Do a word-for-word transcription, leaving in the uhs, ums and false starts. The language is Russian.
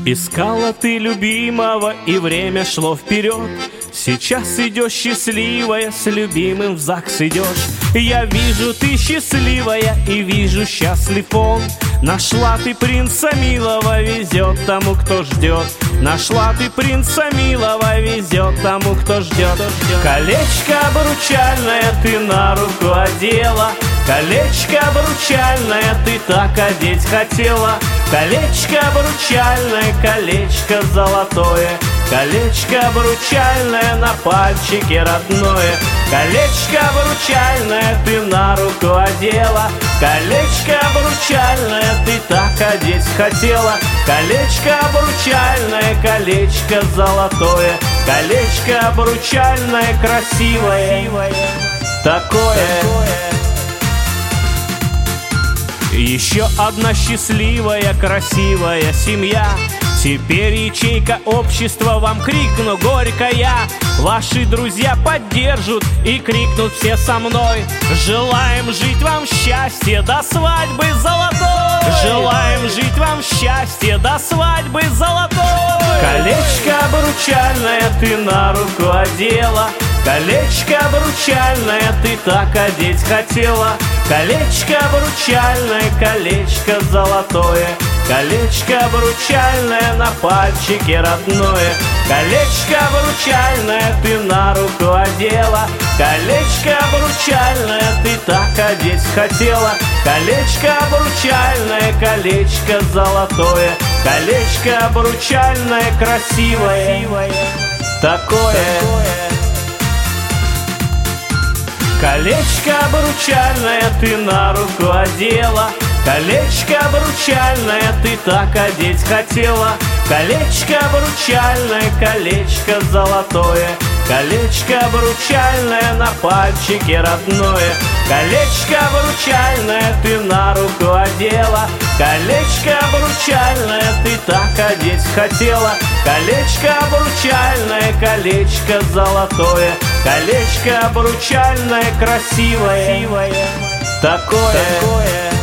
Искала ты любимого, и время шло вперед. Сейчас идешь счастливая, с любимым в ЗАГС идешь. Я вижу, ты счастливая, и вижу, счастлив он. Нашла ты принца милого, везет тому, кто ждет. Нашла ты принца милого, везет тому, кто ждет. Колечко обручальное ты на руку одела. Колечко обручальное ты так одеть хотела. Колечко обручальное, колечко золотое. Колечко обручальное на пальчике родное. Колечко обручальное ты на руку одела. Колечко обручальное ты так одеть хотела. Колечко обручальное, колечко золотое. Колечко обручальное, красивое, такое. Еще одна счастливая, красивая семья. Теперь ячейка общества, вам крикну горько я. Ваши друзья поддержат и крикнут все со мной. Желаем жить вам счастье до свадьбы золотой. Желаем жить вам счастье до свадьбы золотой. Колечко обручальное ты на руку одела. Колечко обручальное ты так одеть хотела. Колечко обручальное, колечко золотое. Колечко обручальное на пальчике родное. Колечко обручальное ты на руку одела. Колечко обручальное ты так одеть хотела. Колечко обручальное, колечко золотое. Колечко обручальное, красивое, такое. Колечко обручальное ты на руку одела. Колечко обручальное ты так одеть хотела. Колечко обручальное, колечко золотое. Колечко обручальное на пальчике родное. Колечко обручальное ты на руку одела. Колечко обручальное ты так одеть хотела. Колечко обручальное, колечко золотое. Колечко обручальное, красивое, такое.